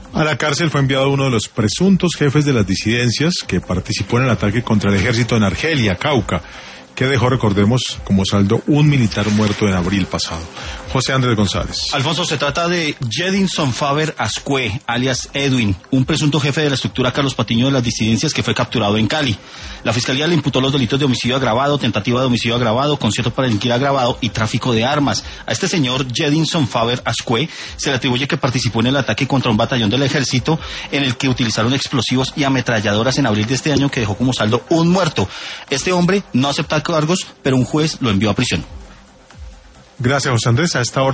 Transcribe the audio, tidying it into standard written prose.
A la cárcel fue enviado uno de los presuntos jefes de las disidencias que participó en el ataque contra el ejército en Argelia, Cauca, que dejó, recordemos, como saldo un militar muerto en abril pasado. José Andrés González. Alfonso, se trata de Jedinson Faber Ascue, alias Edwin, un presunto jefe de la estructura Carlos Patiño de las disidencias que fue capturado en Cali. La Fiscalía le imputó los delitos de homicidio agravado, tentativa de homicidio agravado, concierto para delinquir agravado y tráfico de armas. A este señor Jedinson Faber Ascue se le atribuye que participó en el ataque contra un batallón del ejército en el que utilizaron explosivos y ametralladoras en abril de este año, que dejó como saldo un muerto. Este hombre no acepta cargos, pero un juez lo envió a prisión. Gracias, José Andrés. A esta hora